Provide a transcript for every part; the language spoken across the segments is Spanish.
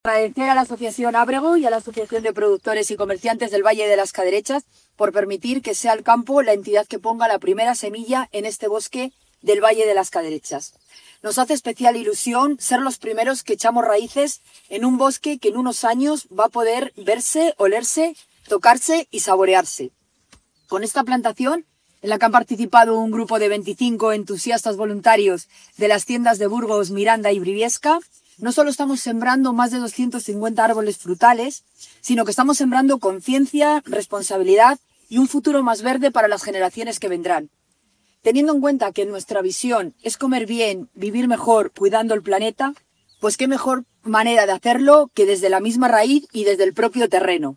Agradecer a la Asociación Ábrego y a la Asociación de Productores y Comerciantes del Valle de las Caderechas por permitir que sea el campo la entidad que ponga la primera semilla en este bosque del Valle de las Caderechas. Nos hace especial ilusión ser los primeros que echamos raíces en un bosque que en unos años va a poder verse, olerse, tocarse y saborearse. Con esta plantación, en la que han participado un grupo de 25 entusiastas voluntarios de las tiendas de Burgos, Miranda y Briviesca, no solo estamos sembrando más de 250 árboles frutales, sino que estamos sembrando conciencia, responsabilidad y un futuro más verde para las generaciones que vendrán. Teniendo en cuenta que nuestra visión es comer bien, vivir mejor, cuidando el planeta, pues qué mejor manera de hacerlo que desde la misma raíz y desde el propio terreno.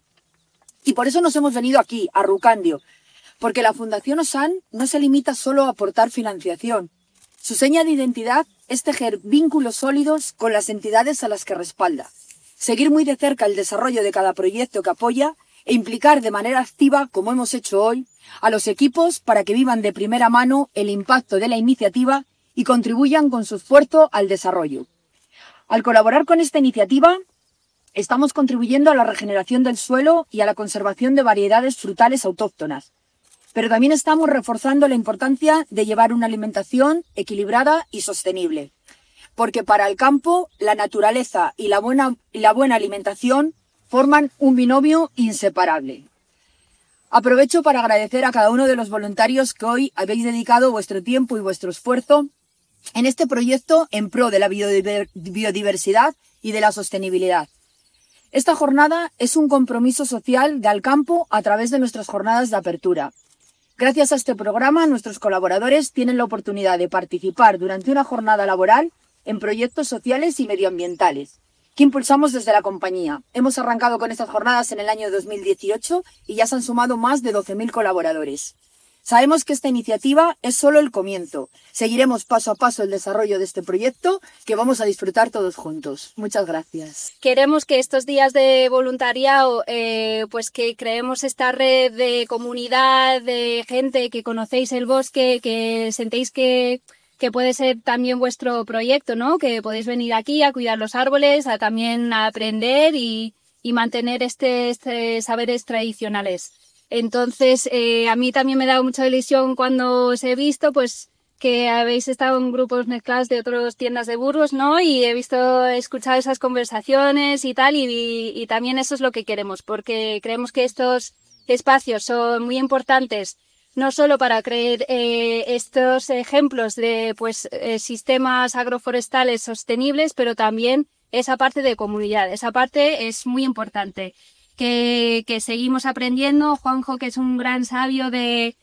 Y por eso nos hemos venido aquí, a Rucandio, porque la Fundación Osan no se limita solo a aportar financiación. Su seña de identidad es tejer vínculos sólidos con las entidades a las que respalda, seguir muy de cerca el desarrollo de cada proyecto que apoya e implicar de manera activa, como hemos hecho hoy, a los equipos para que vivan de primera mano el impacto de la iniciativa y contribuyan con su esfuerzo al desarrollo. Al colaborar con esta iniciativa, estamos contribuyendo a la regeneración del suelo y a la conservación de variedades frutales autóctonas. Pero también estamos reforzando la importancia de llevar una alimentación equilibrada y sostenible. Porque para el campo, la naturaleza y la buena alimentación forman un binomio inseparable. Aprovecho para agradecer a cada uno de los voluntarios que hoy habéis dedicado vuestro tiempo y vuestro esfuerzo en este proyecto en pro de la biodiversidad y de la sostenibilidad. Esta jornada es un compromiso social de Alcampo a través de nuestras jornadas de apertura. Gracias a este programa, nuestros colaboradores tienen la oportunidad de participar durante una jornada laboral en proyectos sociales y medioambientales que impulsamos desde la compañía. Hemos arrancado con estas jornadas en el año 2018 y ya se han sumado más de 12.000 colaboradores. Sabemos que esta iniciativa es solo el comienzo. Seguiremos paso a paso el desarrollo de este proyecto que vamos a disfrutar todos juntos. Muchas gracias. Queremos que estos días de voluntariado, pues que creemos esta red de comunidad, de gente que conocéis el bosque, que sentéis que puede ser también vuestro proyecto, ¿no? Que podéis venir aquí a cuidar los árboles, a también a aprender y mantener este saberes tradicionales. Entonces, a mí también me da mucha ilusión cuando os he visto, pues, que habéis estado en grupos mezclados de otras tiendas de Burgos, ¿no? Y he escuchado esas conversaciones y tal, y también eso es lo que queremos, porque creemos que estos espacios son muy importantes, no solo para crear estos ejemplos de, pues, sistemas agroforestales sostenibles, pero también esa parte de comunidad, esa parte es muy importante. Que seguimos aprendiendo. Juanjo, que es un gran sabio de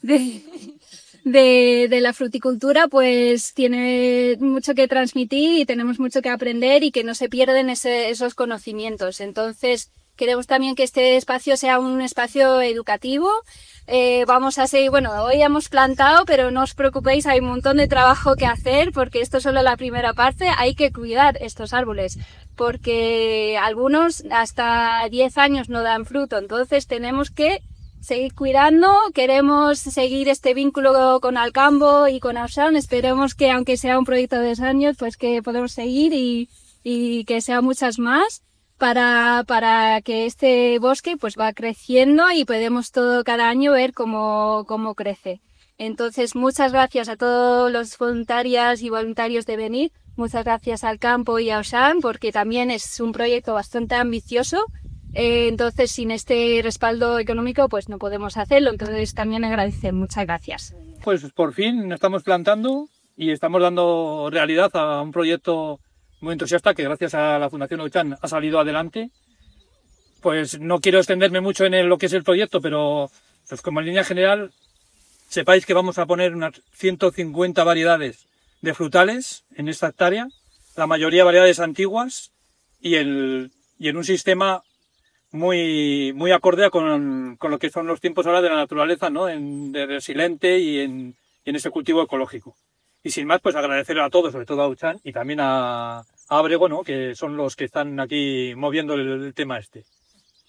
la fruticultura, pues tiene mucho que transmitir y tenemos mucho que aprender y que no se pierden esos conocimientos. Entonces, queremos también que este espacio sea un espacio educativo. Vamos a seguir, bueno, hoy hemos plantado, pero no os preocupéis, hay un montón de trabajo que hacer porque esto es solo la primera parte, hay que cuidar estos árboles porque algunos hasta 10 años no dan fruto, entonces tenemos que seguir cuidando, queremos seguir este vínculo con Alcampo y con Ausan, esperemos que aunque sea un proyecto de 2 años, pues que podamos seguir y que sea muchas más. Para que este bosque pues va creciendo y podemos cada año ver cómo crece. Entonces, muchas gracias a todos los voluntarias y voluntarios de venir. Muchas gracias al Campo y a Osan, porque también es un proyecto bastante ambicioso. Entonces, sin este respaldo económico, pues no podemos hacerlo. Entonces, también agradecer. Muchas gracias. Pues por fin estamos plantando y estamos dando realidad a un proyecto muy entusiasta que gracias a la Fundación Osan ha salido adelante. Pues no quiero extenderme mucho en lo que es el proyecto, pero pues como en línea general sepáis que vamos a poner unas 150 variedades de frutales en esta hectárea, la mayoría variedades antiguas y en un sistema muy acorde con lo que son los tiempos ahora de la naturaleza, ¿no? De resiliente y en ese cultivo ecológico. Y sin más, pues agradecer a todos, sobre todo a Osan y también a Ábrego, ¿no? Que son los que están aquí moviendo el tema este.